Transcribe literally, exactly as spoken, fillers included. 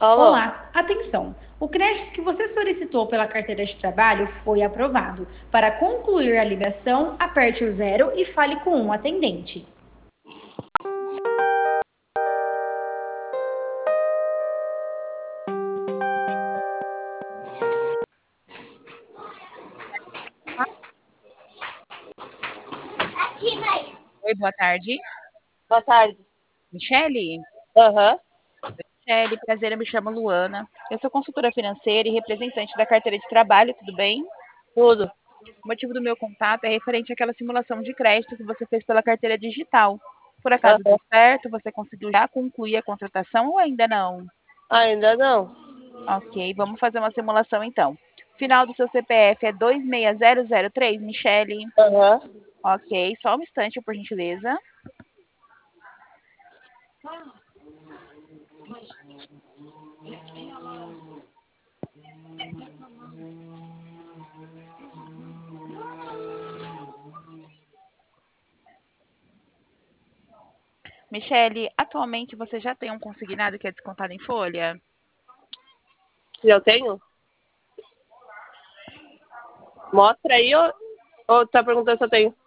Alô? Olá, atenção! O crédito que você solicitou pela carteira de trabalho foi aprovado. Para concluir a ligação, aperte o zero e fale com um atendente. Oi, boa tarde. Boa tarde. Michele? Aham, Michele, prazer, eu me chamo Luana. Eu sou consultora financeira e representante da carteira de trabalho, tudo bem? tudo. O motivo do meu contato é referente àquela simulação de crédito que você fez pela carteira digital. Por acaso deu Aham. certo? Você conseguiu já concluir a contratação ou ainda não? Ainda não. Ok, vamos fazer uma simulação então. Final do seu C P F é dois seis zero zero três, Michele? Aham. Ok, só um instante, por gentileza. Michele, atualmente você já tem um consignado que é descontado em folha? Se eu tenho? Mostra aí ou, ou tá perguntando se eu tenho?